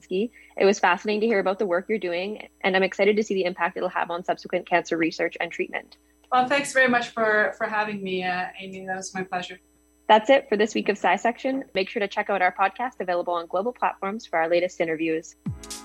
Kaczynski. It was fascinating to hear about the work you're doing, and I'm excited to see the impact it'll have on subsequent cancer research and treatment. Well, thanks very much for having me, Amy. That was my pleasure. That's it for this week of SciSection. Make sure to check out our podcast available on global platforms for our latest interviews.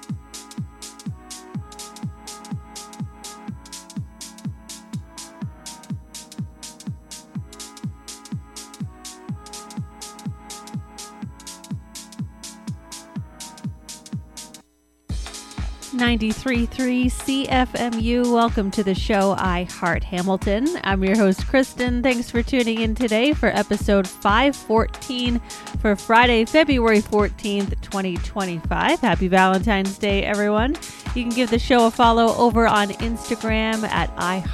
.93.3 CFMU. Welcome to the show I Heart Hamilton. I'm your host, Kristen. Thanks for tuning in today for episode 514 for Friday, February 14th, 2025. Happy Valentine's Day, everyone. You can give the show a follow over on Instagram at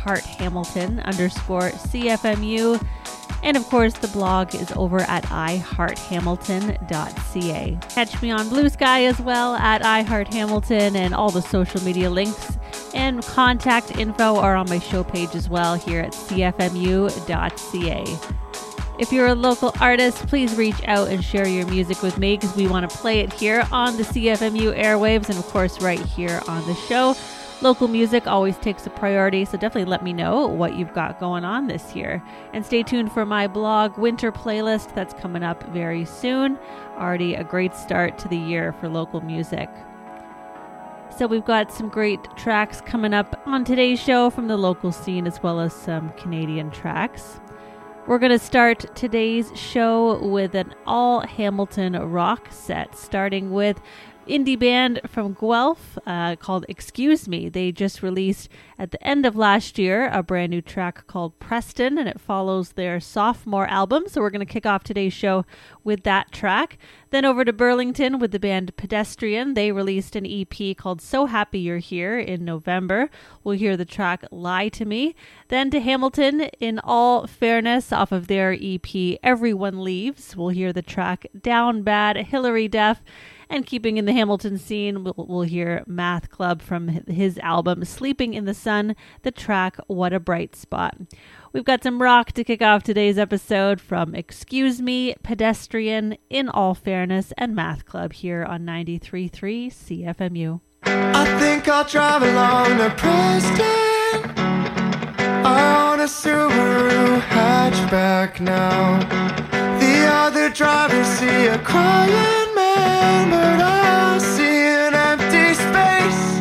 iHeartHamilton_CFMU. And of course, the blog is over at iHeartHamilton.ca. Catch me on Blue Sky as well at iHeartHamilton, and all the social media links and contact info are on my show page as well here at CFMU.ca. If you're a local artist, please reach out and share your music with me because we want to play it here on the CFMU airwaves and of course right here on the show. Local music always takes a priority, so definitely let me know what you've got going on this year. And stay tuned for my blog winter playlist that's coming up very soon. Already a great start to the year for local music. So we've got some great tracks coming up on today's show from the local scene as well as some Canadian tracks. We're going to start today's show with an all Hamilton rock set, starting with indie band from Guelph called Excuse Me. They just released at the end of last year a brand new track called Preston, and it follows their sophomore album. So we're going to kick off today's show with that track. Then over to Burlington with the band Pedestrian. They released an EP called So Happy You're Here in November. We'll hear the track Lie to Me. Then to Hamilton, In All Fairness, off of their EP Everyone Leaves. We'll hear the track Down Bad, Hillary Duff. And keeping in the Hamilton scene, we'll hear Math Club from his album Sleeping in the Sun, the track What a Bright Spot. We've got some rock to kick off today's episode from Excuse Me, Pedestrian, In All Fairness, and Math Club here on 93.3 CFMU. I think I'll drive along to Preston. I own a Subaru hatchback now. The other drivers see a crying man, but I see an empty space.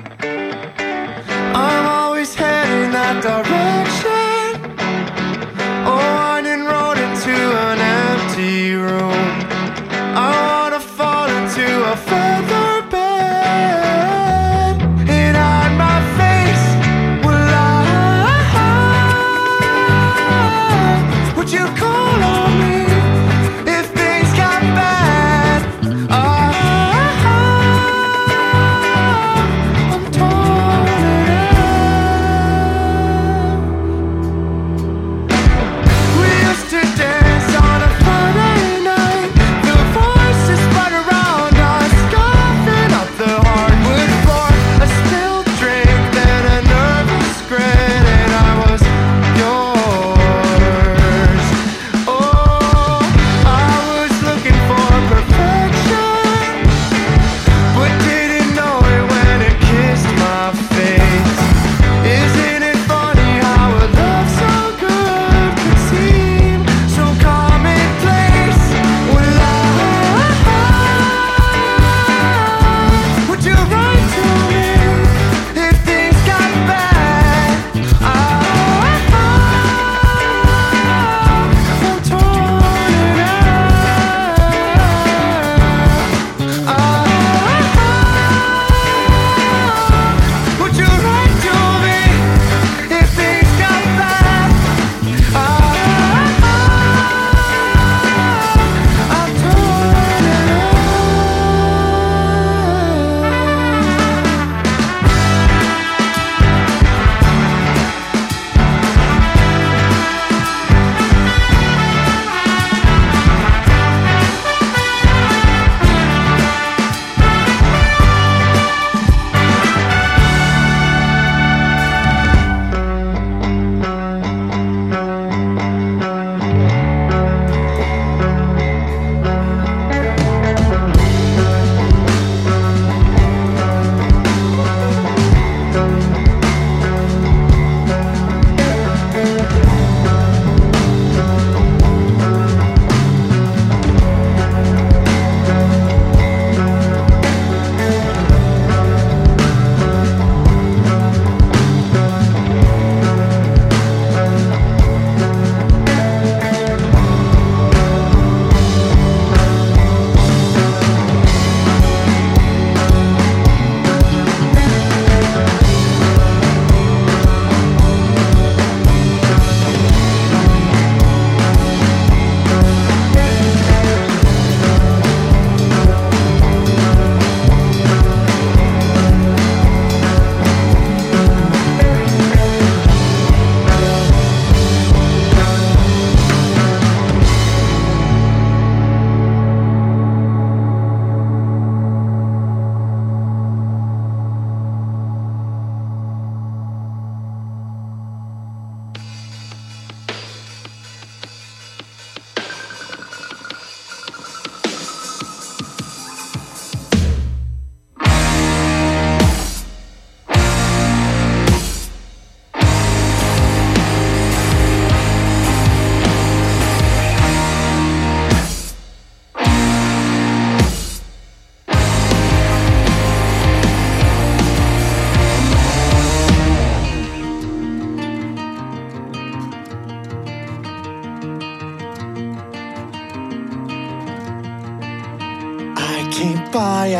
I'm always heading that direction, a winding road into an empty room. I wanna fall into a feather bed and hide my face. Will I? Would you call on me if things got bad?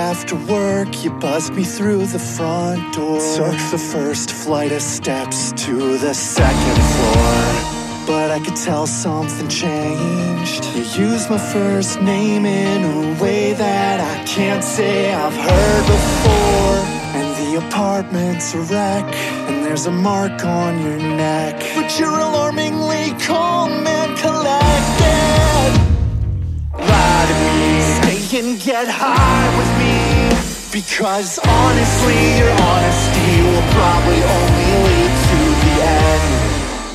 after work, you buzzed me through the front door. Took the first flight of steps to the second floor. But I could tell something changed. You used my first name in a way that I can't say I've heard before. And the apartment's a wreck, and there's a mark on your neck. But you're alarmingly calm and collected. Lie to me, stay and get high with me. Because honestly, your honesty will probably only lead to the end.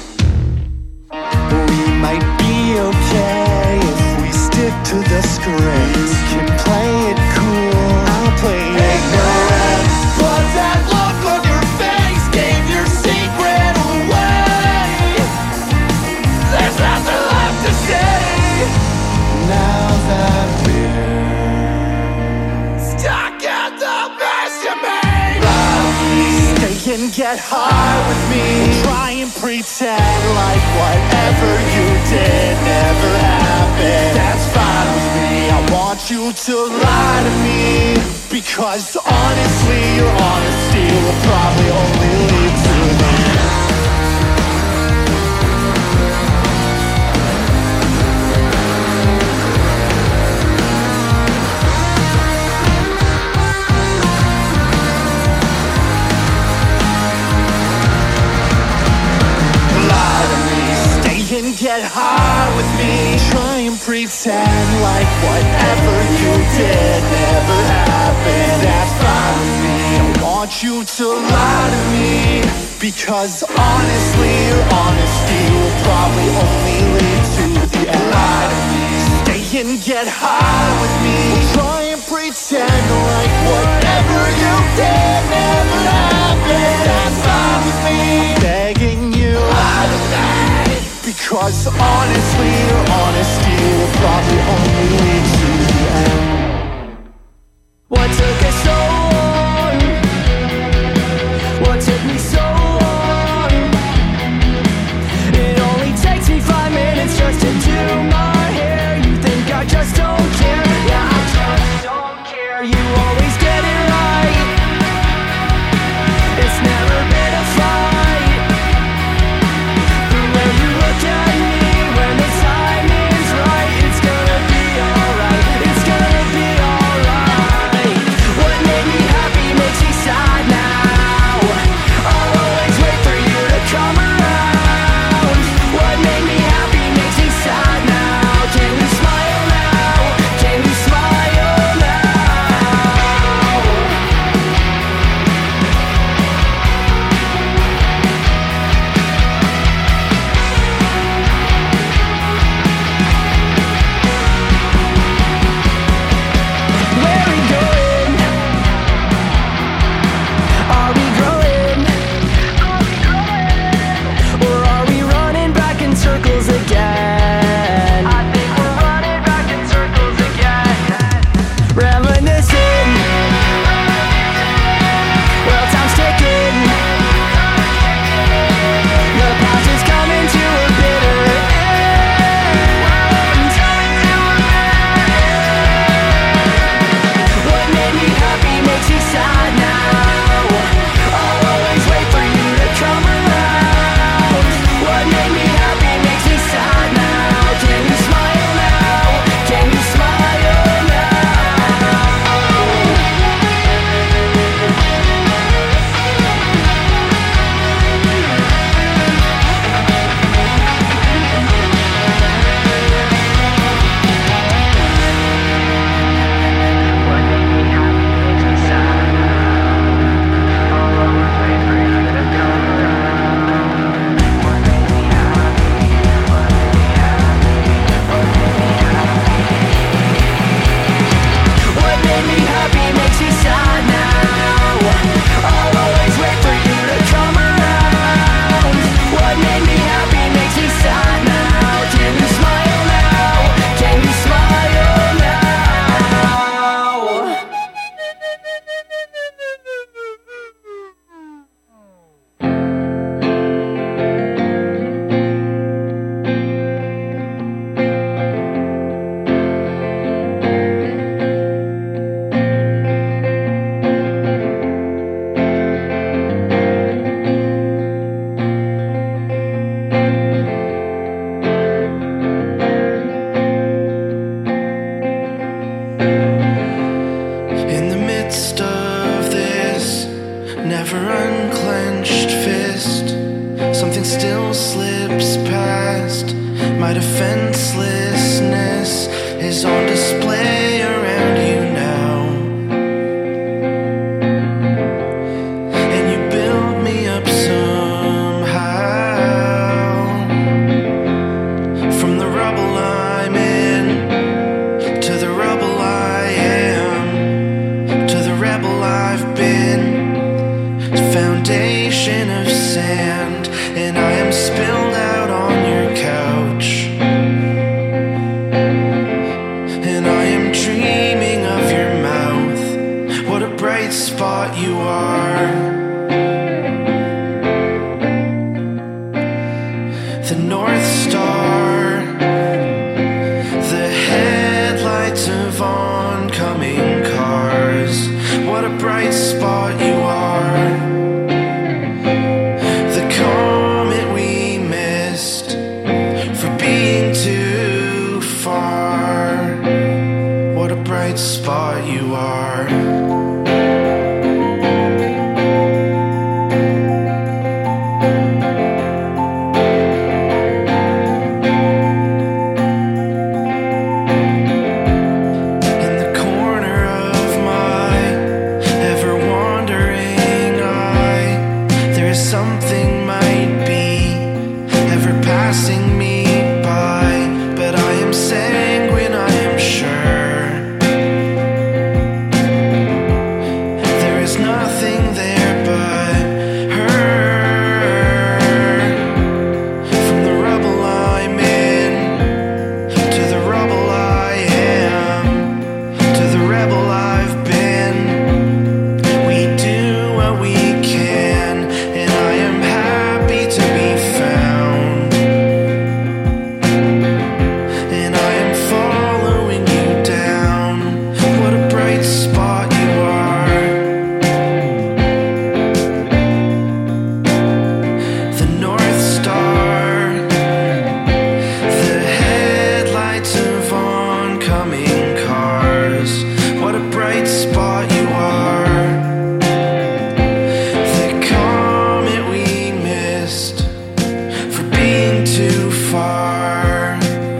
We might be okay if we stick to the script. You can play it cool, I'll play ignorant. But that look on your face gave your secret away. There's nothing left to say now that we're stuck at the mess you made. Stay and get high with me. Try and pretend like whatever you did never happened. That's fine with me. I want you to lie to me. Because honestly, your honesty will probably only lead to the end. And get high with me. Try and pretend like whatever you did never happened. That's fine with me. I want you to lie to me. Because honestly, your honesty will probably only lead to the end. Lie to me. Stay and get high with me. Try and pretend like whatever you did never happened. That's fine with me. Begging you, lie to me. Because honestly, your honesty will probably only lead to the end. What took us so long? What took me so long? It only takes me 5 minutes just to do my hair. You think I just don't care? Yeah, I just don't care. You always get never unclenched fist. Something still slips past. My defenselessness is on display around you now. And you build me up somehow. From the rubble I'm in, to the rubble I am, to the rebel I've been. Foundation of sand, and I am spilled out on your couch. And I am dreaming of your mouth. What a bright spot you are. The North Star, the headlights of oncoming cars. What a bright spot you are. The comet we missed for being too far. What a bright spot you are. In the corner of my ever-wandering eye, there is something might be ever passing me by, but I am sanguine, I am sure. There is nothing there but her. From the rubble I'm in, to the rubble I am, to the rebel I've been. We do what we can, and I am happy to be found. And I am following you down. What a bright spot you are. The North Star, the headlights of oncoming cars. What a bright spot you are. The comet we missed for being too far.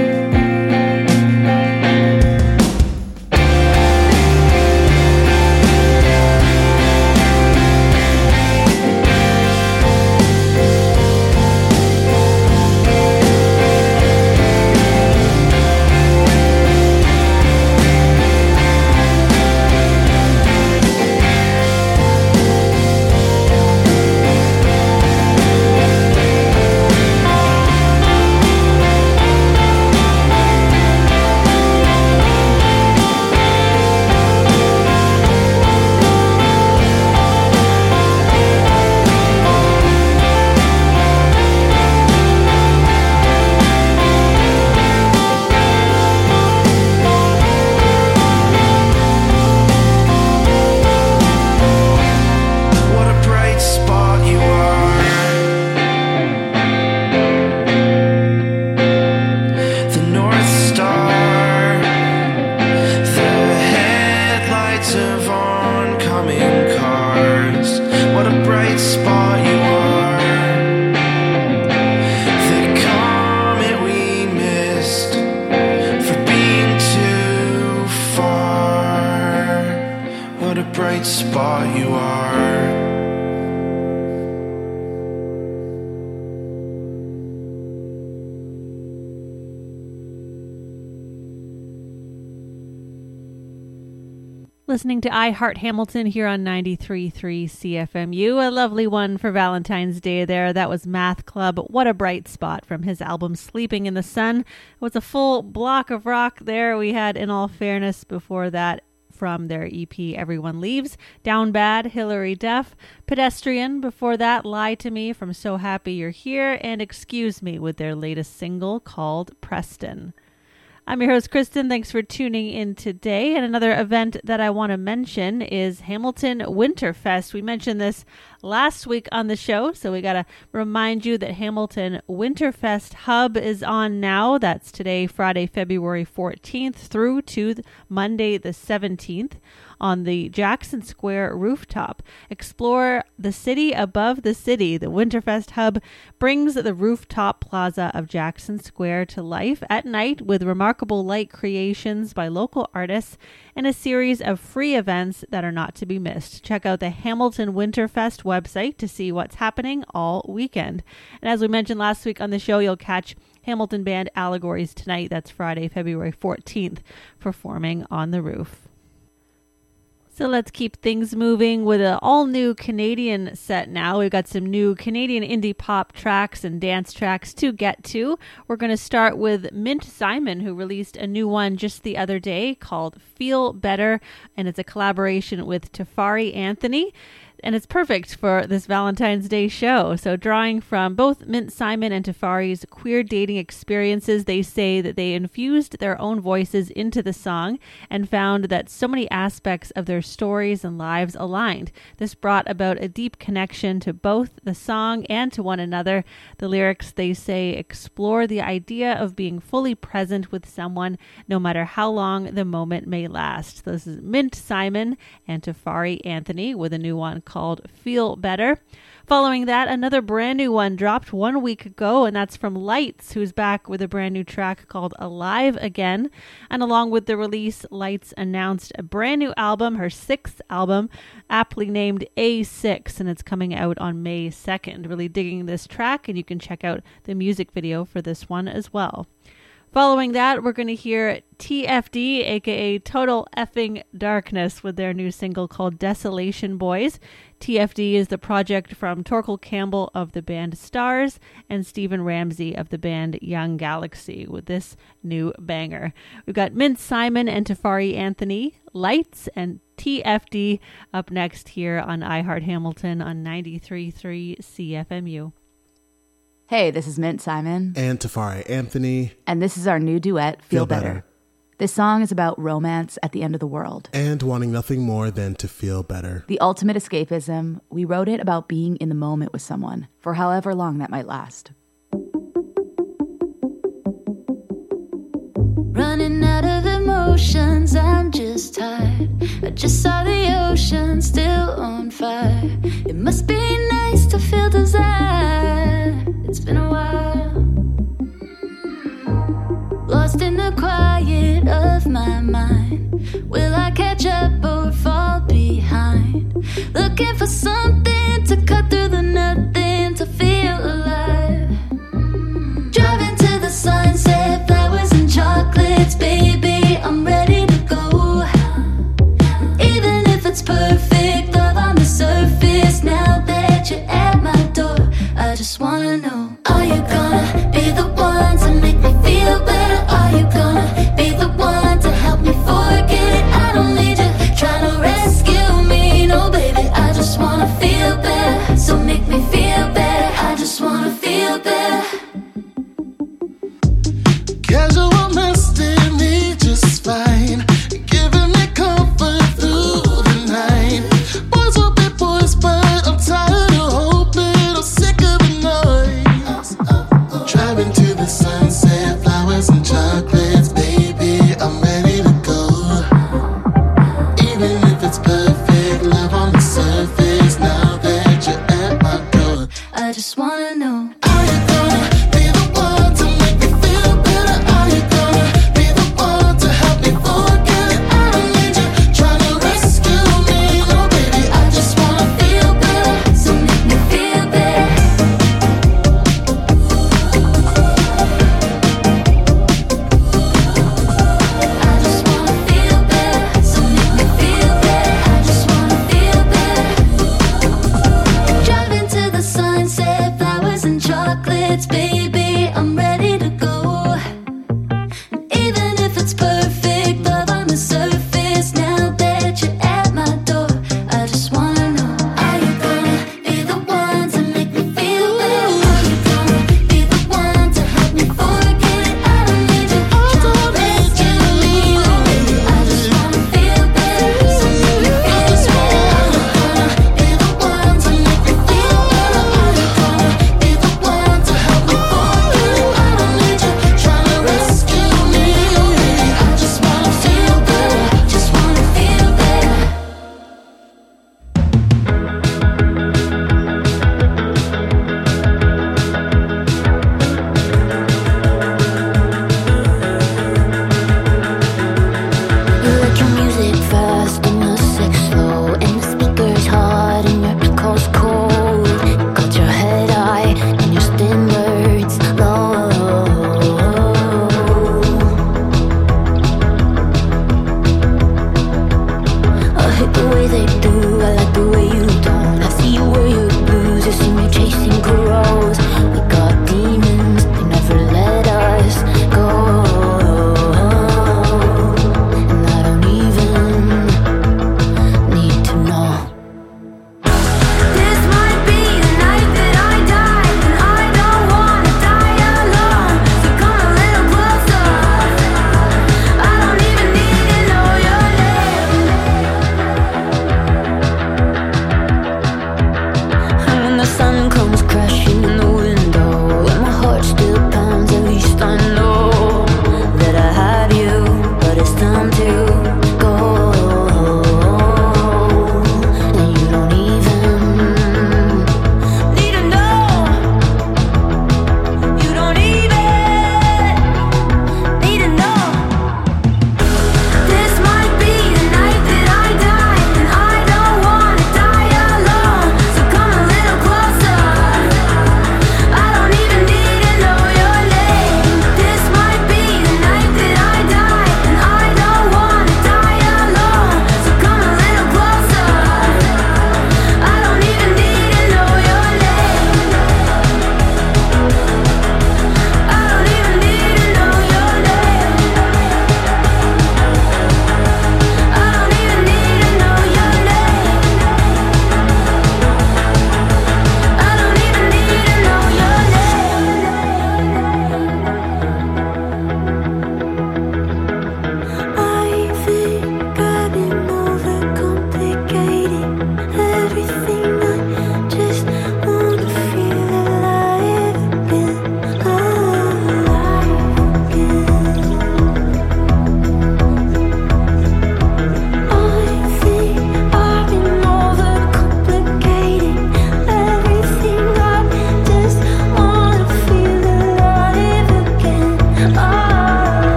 What a bright spot you are. The North Star, the headlights of oncoming cars. What a bright spot you are. The comet we missed for being too far. What a bright spot you are. Listening to I Heart Hamilton here on 93.3 CFMU. A lovely one for Valentine's Day there. That was Math Club. What a bright spot from his album Sleeping in the Sun. It was a full block of rock there. We had In All Fairness before that from their EP Everyone Leaves. Down Bad, Hillary Duff. Pedestrian before that, Lie to Me from So Happy You're Here. And Excuse Me with their latest single called Preston. I'm your host, Kristen. Thanks for tuning in today. And another event that I want to mention is Hamilton Winterfest. We mentioned this last week on the show, so we got to remind you that Hamilton Winterfest Hub is on now. That's today, Friday, February 14th through to Monday the 17th. on the Jackson Square rooftop. Explore the city above the city. The Winterfest Hub brings the rooftop plaza of Jackson Square to life at night with remarkable light creations by local artists and a series of free events that are not to be missed. Check out the Hamilton Winterfest website to see what's happening all weekend. And as we mentioned last week on the show, you'll catch Hamilton Band Allegories tonight. That's Friday, February 14th, performing on the roof. So let's keep things moving with an all-new Canadian set now. We've got some new Canadian indie pop tracks and dance tracks to get to. We're going to start with Mint Simon, who released a new one just the other day called Feel Better, and it's a collaboration with Tafari Anthony. And it's perfect for this Valentine's Day show. So drawing from both Mint Simon and Tafari's queer dating experiences, they say that they infused their own voices into the song and found that so many aspects of their stories and lives aligned. This brought about a deep connection to both the song and to one another. The lyrics, they say, explore the idea of being fully present with someone, no matter how long the moment may last. This is Mint Simon and Tafari Anthony with a new one called Feel Better. Following that, another brand new one dropped 1 week ago, and that's from Lights, who's back with a brand new track called Alive Again. And along with the release, Lights announced a brand new album, her 6th album, aptly named A6, and it's coming out on May 2nd. Really digging this track, and you can check out the music video for this one as well. Following that, we're going to hear TFD, aka Total Effing Darkness, with their new single called Desolation Boys. TFD is the project from Torkel Campbell of the band Stars and Stephen Ramsey of the band Young Galaxy with this new banger. We've got Mint Simon and Tafari Anthony, Lights, and TFD up next here on iHeart Hamilton on 93.3 CFMU. Hey, this is Mint Simon. And Tafari Anthony. And this is our new duet, Feel Better. This song is about romance at the end of the world. And wanting nothing more than to feel better. The ultimate escapism. We wrote it about being in the moment with someone, for however long that might last. Running out of emotions, I'm just tired. I just saw the ocean still on fire. It must be nice to feel desire. It's been a while. Lost in the quiet of my mind. Will I catch up or fall behind? Looking for something to cut through the nothing to feel alive. Driving to the sunset, flowers and chocolates, baby, I'm ready to go. Even if it's perfect, love on the surface, now that you're at my door, I just wanna know, are you gonna be the one to make me feel better? Are you gonna be the one to help me forget it? I don't need you trying to rescue me, no baby, I just wanna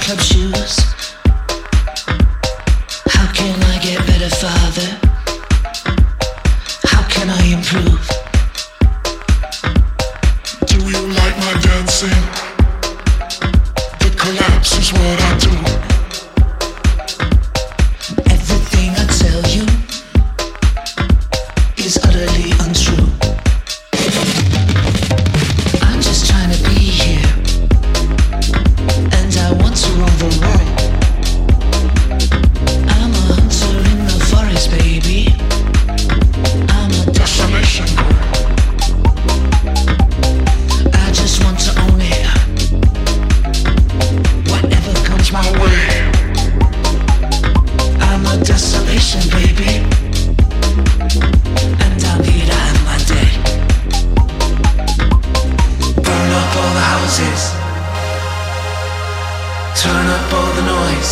nightclub shoes. How can I get better, Father? How can I improve? Do you like my dancing? The collapse is what I do. Everything I tell you is utterly untrue. I'm just trying to be here, and I want to rule the world. I'm a hunter in the forest, baby. I'm a Desolation boy. I just want to own it. Whatever comes my way. I'm a desolation, baby. And I'm here to have my day. Burn up all the houses. Turn up all the noise.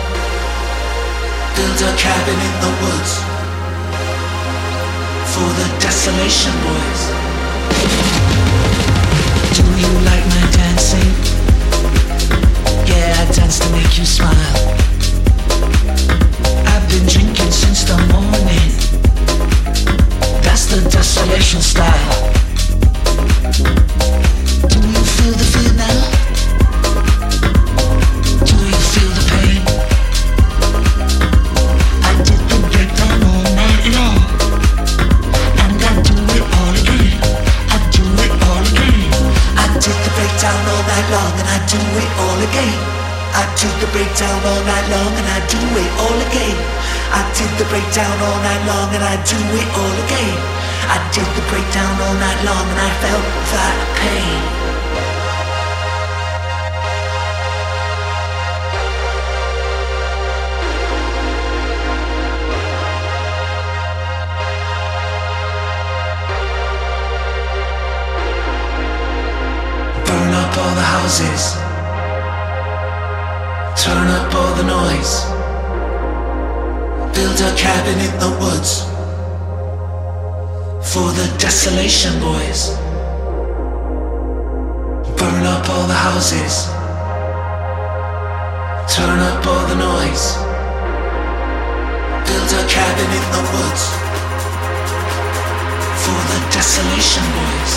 Build a cabin in the woods for the desolation boys. Do you like my dancing? Yeah, I dance to make you smile. I've been drinking since the morning. That's the desolation style. Do you feel the fear now? Do you feel the pain? I did the breakdown all night long, and I do it all again. I do it all again. I did the breakdown all night long, and I do it all again. I did the breakdown all night long, and I do it all again. I did the breakdown all night long, and I do it all again. I did the breakdown all night long, and I felt that pain. Burn up all the houses. Turn up all the noise. Build a cabin in the woods for the desolation boys. Burn up all the houses. Turn up all the noise. Build a cabin in the woods for the desolation boys.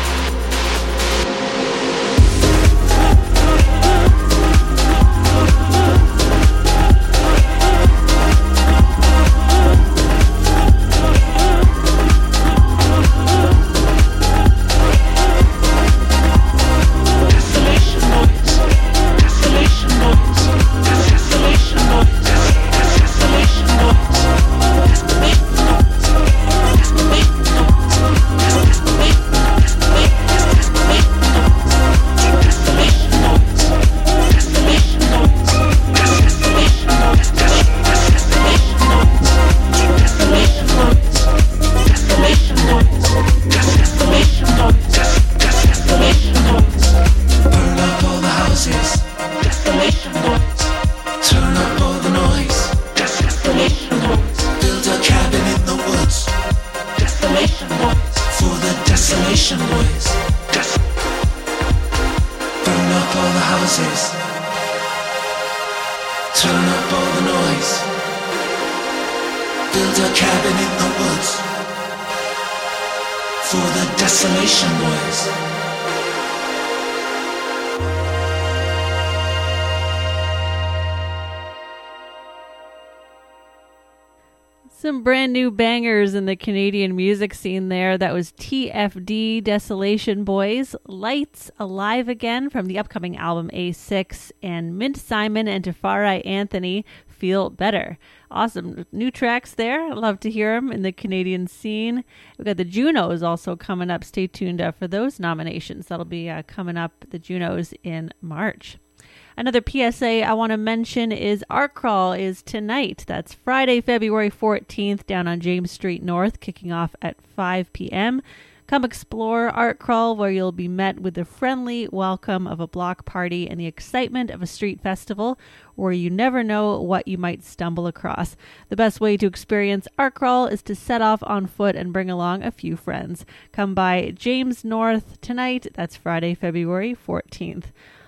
Some brand new bangers in the Canadian music scene there. That was TFD, Desolation Boys, Lights, Alive Again from the upcoming album A6, and Mint Simon and Tafari Anthony, Feel Better. Awesome new tracks there. I love to hear them in the Canadian scene. We've got the Junos also coming up. Stay tuned for those nominations. That'll be coming up, the Junos, in March. Another PSA I want to mention is Art Crawl is tonight. That's Friday, February 14th, down on James Street North, kicking off at 5 p.m. Come explore Art Crawl, where you'll be met with the friendly welcome of a block party and the excitement of a street festival, where you never know what you might stumble across. The best way to experience Art Crawl is to set off on foot and bring along a few friends. Come by James North tonight. That's Friday, February 14th.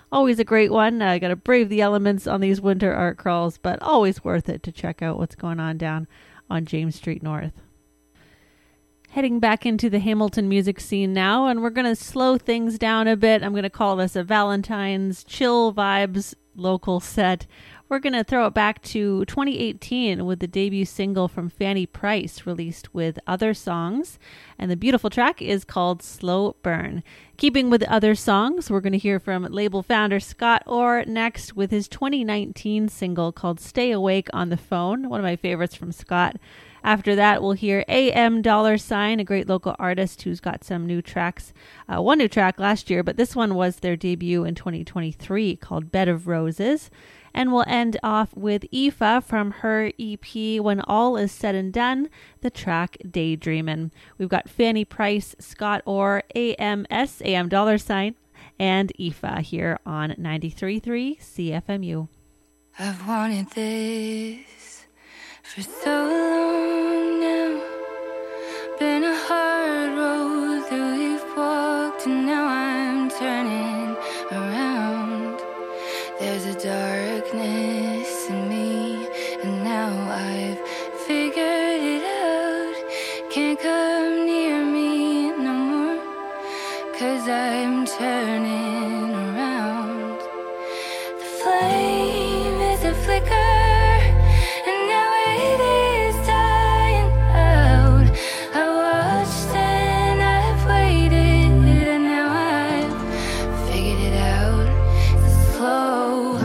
Always a great one. I got to brave the elements on these winter art crawls, but always worth it to check out what's going on down on James Street North. Heading back into the Hamilton music scene now, and we're going to slow things down a bit. I'm going to call this a Valentine's chill vibes local set. We're going to throw it back to 2018 with the debut single from Fanny Price released with Other Songs. And the beautiful track is called Slow Burn. Keeping with Other Songs, we're going to hear from label founder Scott Orr next with his 2019 single called Stay Awake on the Phone, one of my favorites from Scott. After that, we'll hear AM $, a great local artist who's got some new tracks. One new track last year, but this one was their debut in 2023 called Bed of Roses. And we'll end off with Aoife from her EP, When All Is Said and Done, the track Daydreamin'. We've got Fanny Price, Scott Orr, AM $, and Aoife here on 93.3 CFMU. I've wanted this for so long now. Been a hard road that we've walked, and now I'm turning around. There's a darkness in me, and now I've figured it out. Can't come near me no more, 'cause I'm turning around. The flame is a flicker, and now it is dying out. I watched and I've waited, and now I've figured it out. It's a slow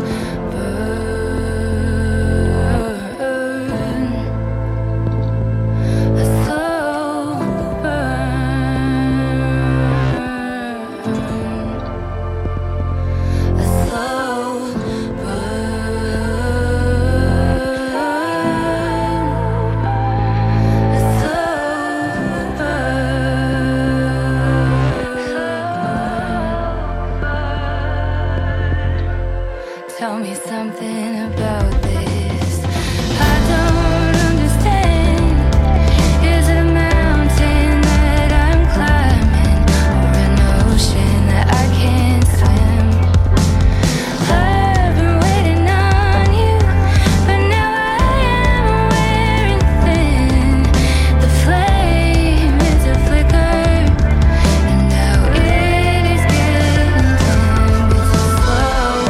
burn, a slow burn, a slow Tell me something about this. I don't understand. Is it a mountain that I'm climbing, or an ocean that I can't swim? I've been waiting on you, but now I am wearing thin. The flame is a flicker, and now it is getting dim. It's a slow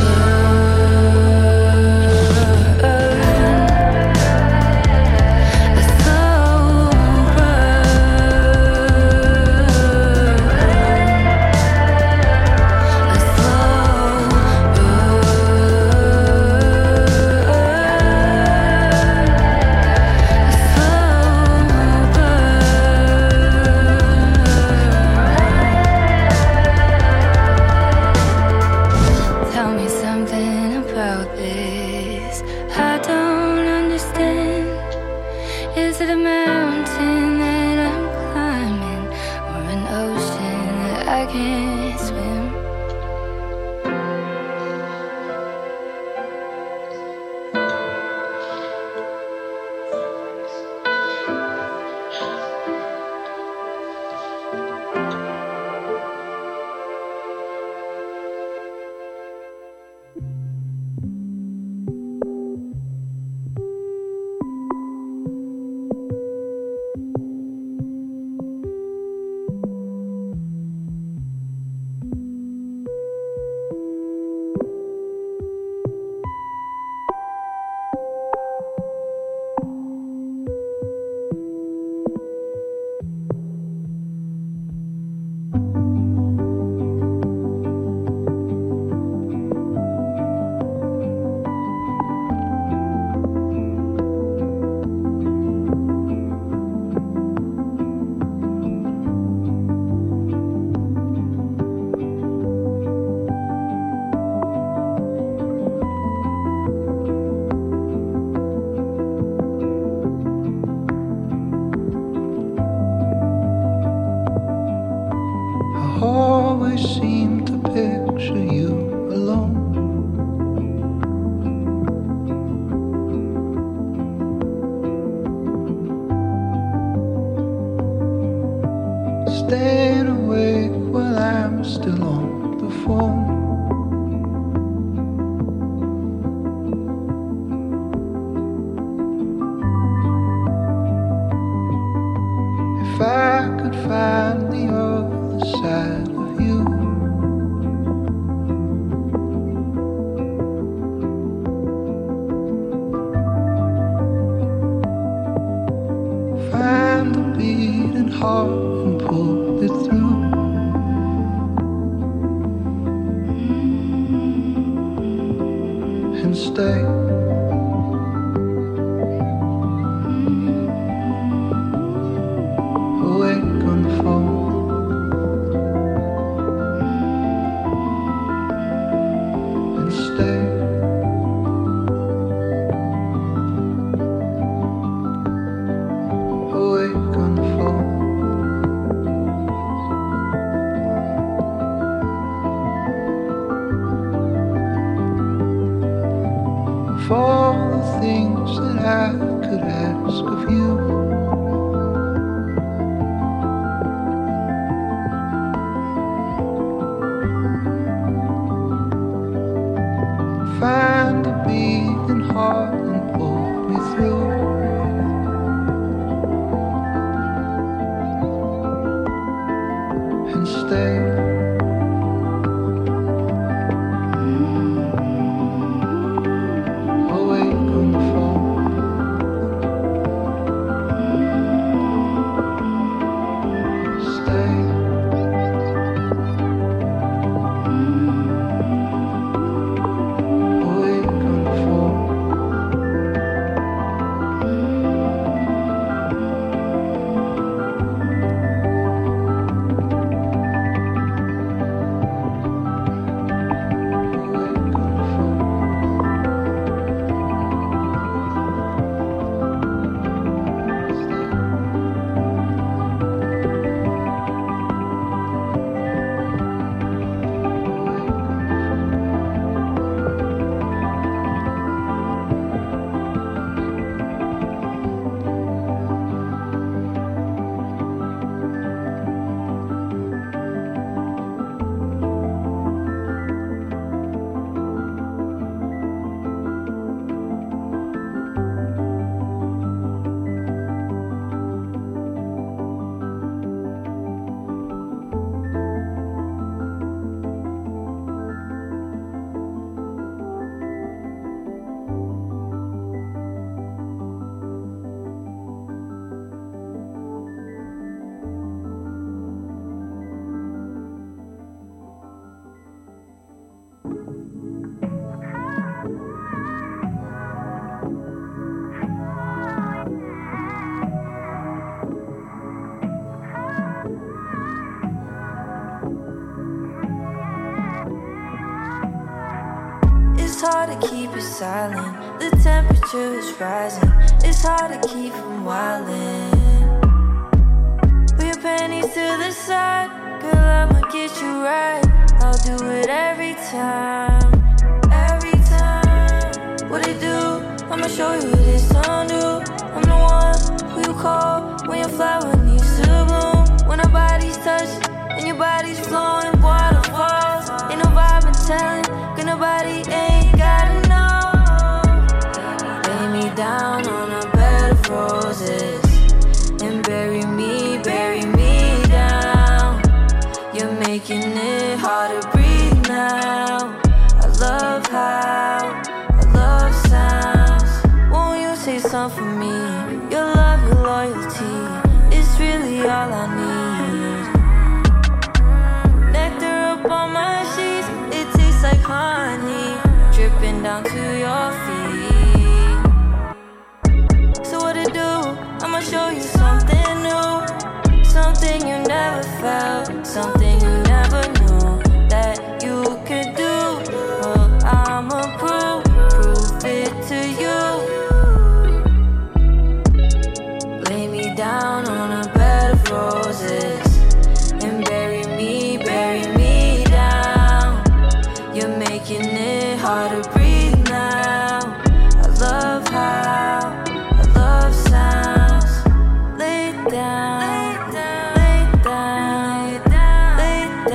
Tell me something about this. I don't understand. Is it a mountain that I'm climbing, or an ocean that I can't swim? heart and pull it through. And stay. Awake on the phone. And stay. Awake on the phone. For all the things that I could ask of you. Find a beating heart and pull me through. And stay. Awake on the phone. Stay. Awake on the phone. Awake on the phone. It's hard to keep it silent. The temperature is rising. It's hard to keep from wildin'. Put your panties to the side, girl, I'ma get you right. I'll do it every time, every time. What it do? I'ma show you what it's on do. I'm the one who you call when your flower needs to bloom. When our bodies touch and your body's flowing, waterfalls. Ain't no vibe in telling, good nobody ain't gotta know. Lay me down on a bed of roses and bury me down. You're making it hard to breathe now. I love how our love sounds. Won't you say something for me? Your love, your loyalty, it's really all I need. Nectar up on my sheets, it tastes like honey, dripping down to your feet. So what it do? I'ma show you something new, something you never felt, something you never knew that you could do. I'ma prove it to you. Lay me down on a bed of roses and bury me down. You're making it hard to breathe now. I love how our love sounds. Lay down, lay down, lay down, lay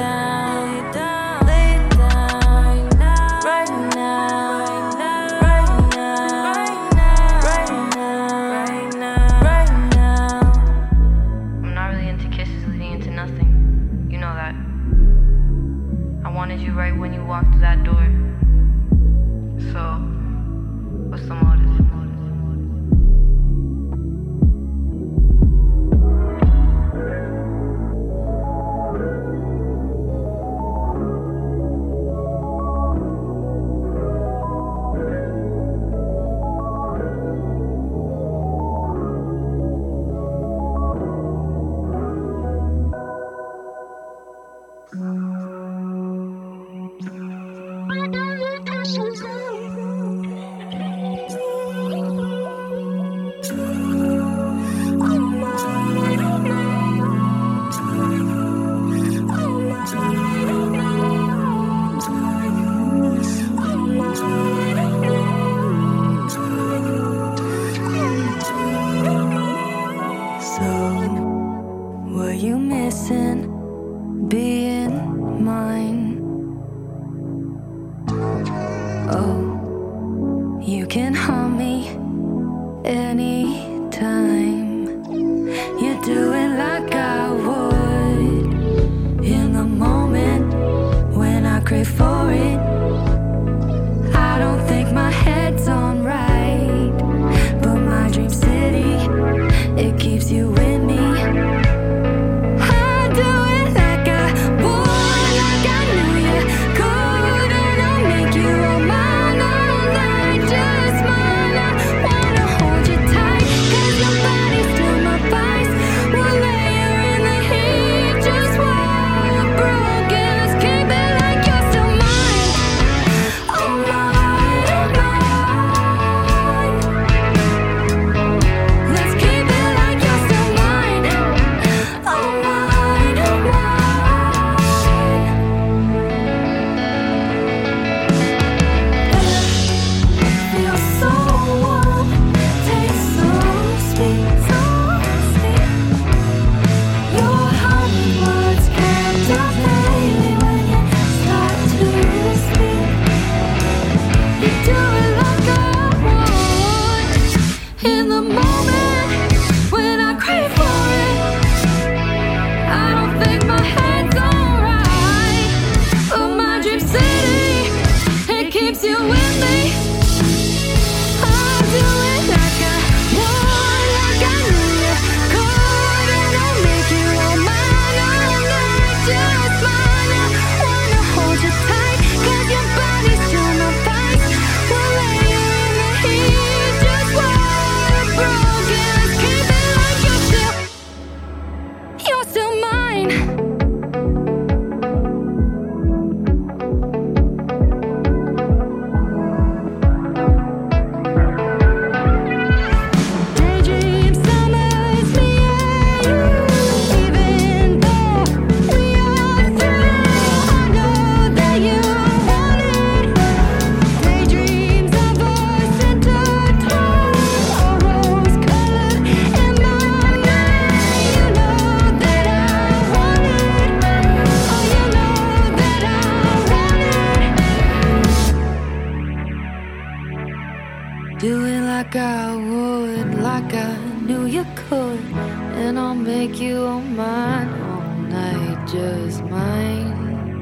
Oh, you can haunt me anytime. You do it like I would in the moment when I crave for it. I don't think my head's on right, but my dream city, it keeps you with me. I do it like I would, like I knew you could, and I'll make you all mine all night, just mine. I wanna hold you tight, 'cause your body's still my vice. We'll lay you in the heat, just while we're broken. Let's keep it like you're still mine. Oh mine, oh mine. Let's keep it like you're still mine. Oh mine, oh mine. Feel so warm, taste so sweet, so sweet. Your humming words captivate me when you start to speak. You do it like I would in the moment when I crave for it. I don't think my head's alright, but my dream city, it keeps you with me. I'll do it like I would, like I knew you could, and I'll make you all mine all night, just mine. I wanna hold you tight, 'cause your body's still my vice. We'll lay you in the heat, just while we're broken. Let's keep it like you're still mine. Daydream summers, me and you, even though we are through. I know that you want it. Daydreams of us intertwined, all rose-colored in my mind. You know that I want it. Oh, you know that I want it. Do it like I would, like I knew you could, and I'll make you all mine all night, just mine.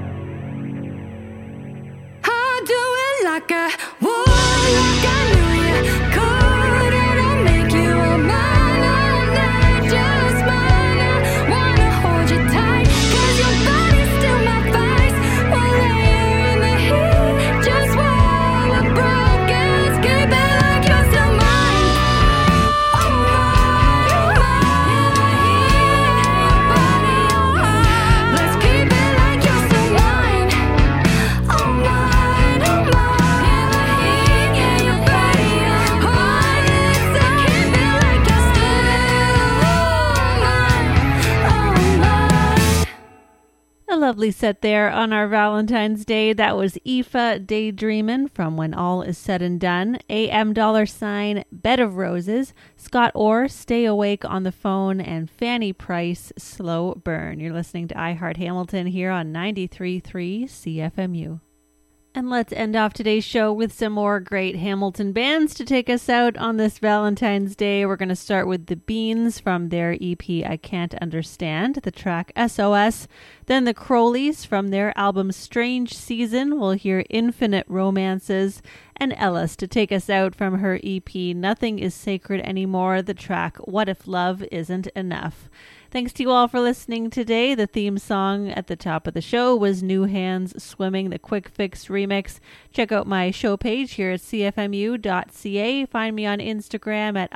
I'll do it like I would, like I knew you could, and I'll make you all mine all night, just mine. I wanna hold you tight, 'cause your body's still my vice. We'll lay you in the heat, just while we're broken. Let's keep it like you're still mine. Oh mine, oh mine. Your body, oh mine. Let's keep it like you're still mine. Oh mine, oh mine. In the heat, yeah, your body, oh mine. Let's keep it like you're still mine. Oh mine. A lovely set there on our Valentine's Day. That was Aoife Daydreamin' from When All Is Said and Done, AM $, Bed of Roses, Scott Orr, Stay Awake on the Phone, and Fanny Price, Slow Burn. You're listening to I Heart Hamilton here on 93.3 CFMU. And let's end off today's show with some more great Hamilton bands to take us out on this Valentine's Day. We're going to start with The Beans from their EP I Can't Understand, the track SOS. Then the Crowleys from their album Strange Season. We'll hear Infinite Romances. And Ellis to take us out from her EP Nothing Is Sacred Anymore, the track What If Love Isn't Enough. Thanks to you all for listening today. The theme song at the top of the show was New Hands Swimming, the Quick Fix remix. Check out my show page here at cfmu.ca. Find me on Instagram at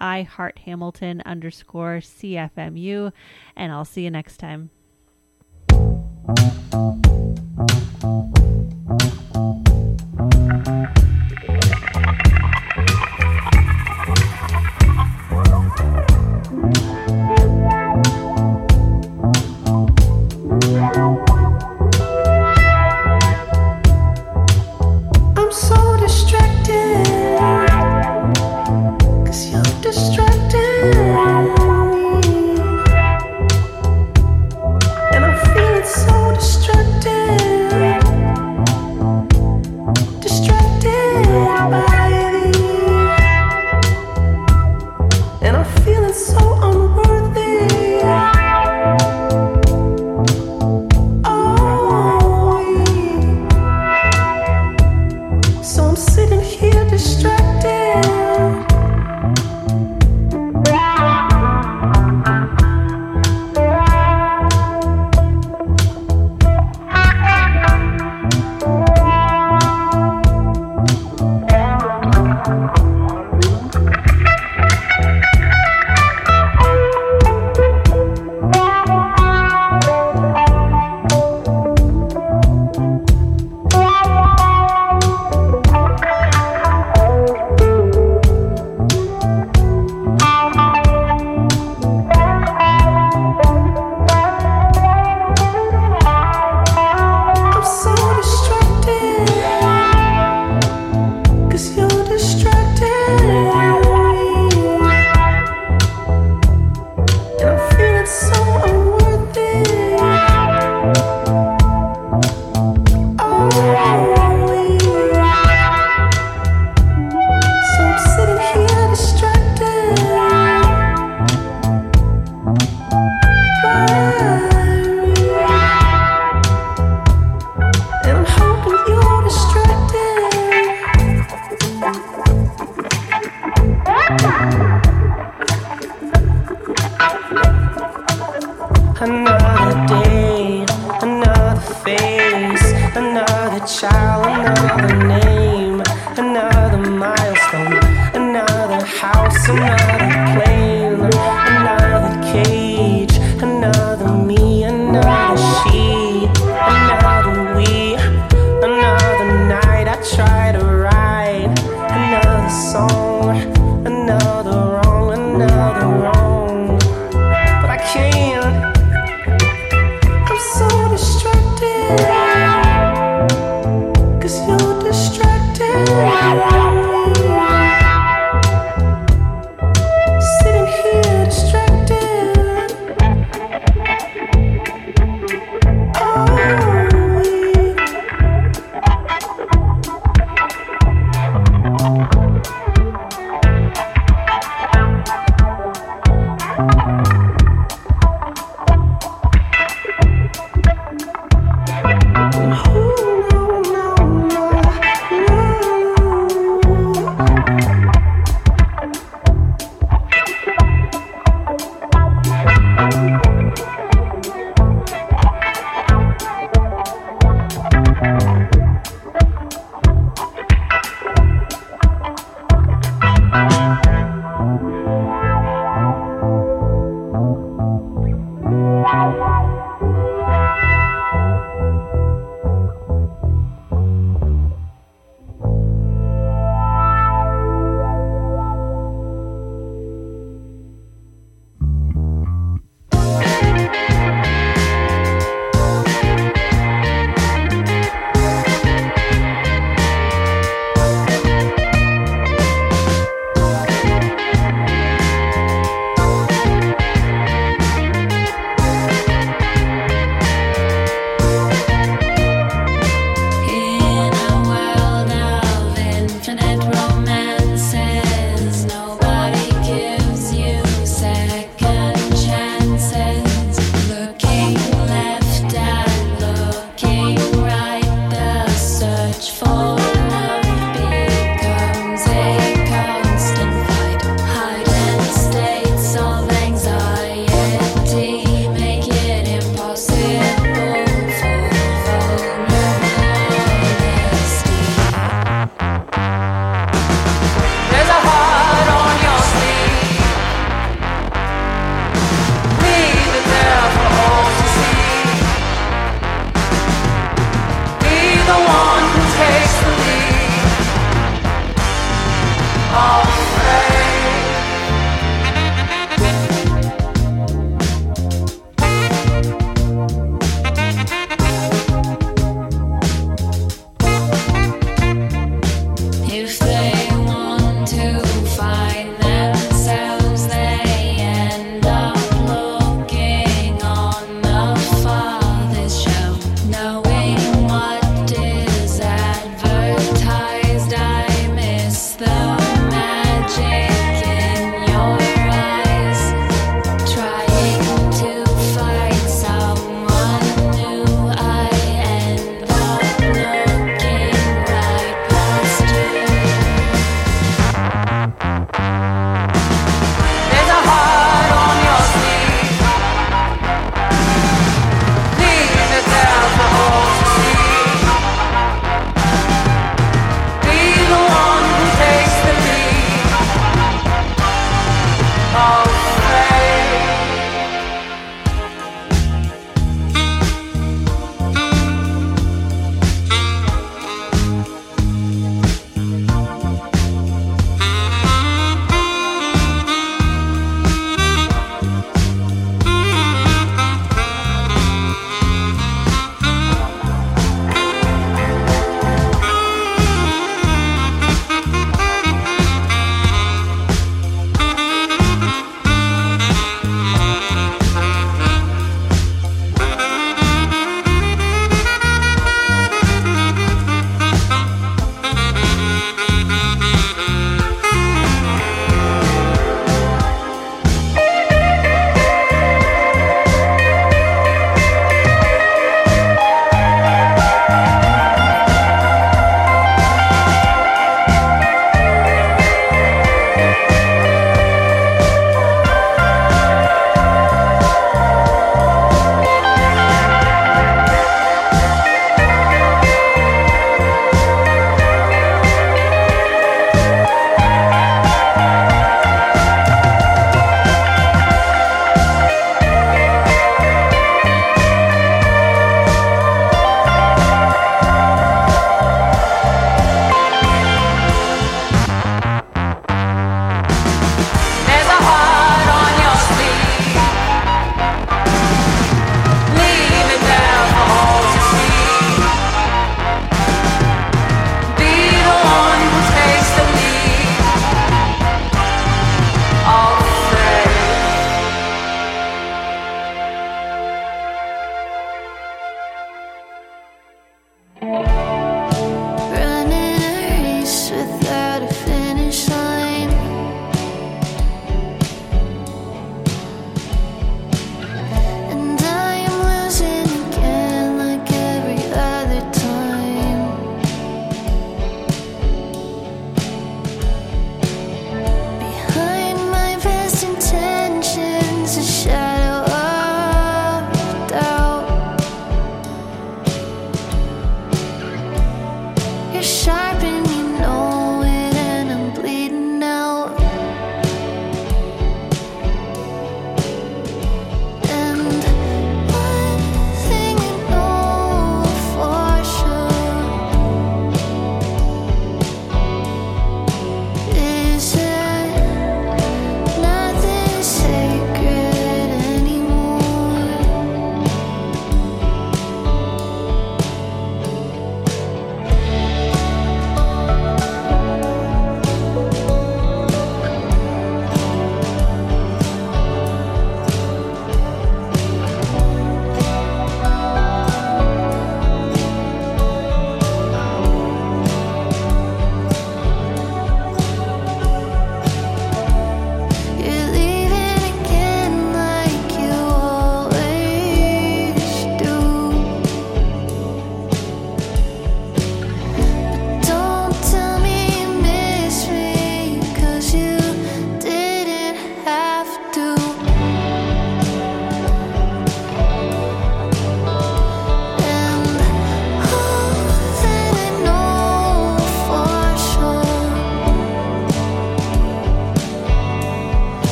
iHeartHamilton_CFMU. And I'll see you next time. I'm so distracted, 'cause you're distracted me, and I'm feeling so distracted. The magic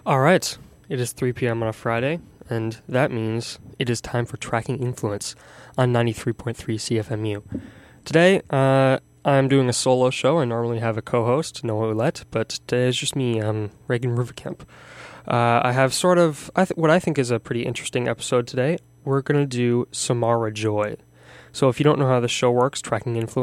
All right, it is 3 p.m. on a Friday, and that means it is time for Tracking Influence on 93.3 CFMU. Today, I'm doing a solo show. I normally have a co-host, Noah Ouellette, but today is just me, Reagan Riverkemp. I have sort of what I think is a pretty interesting episode today. We're going to do Samara Joy. So if you don't know how the show works, Tracking Influence,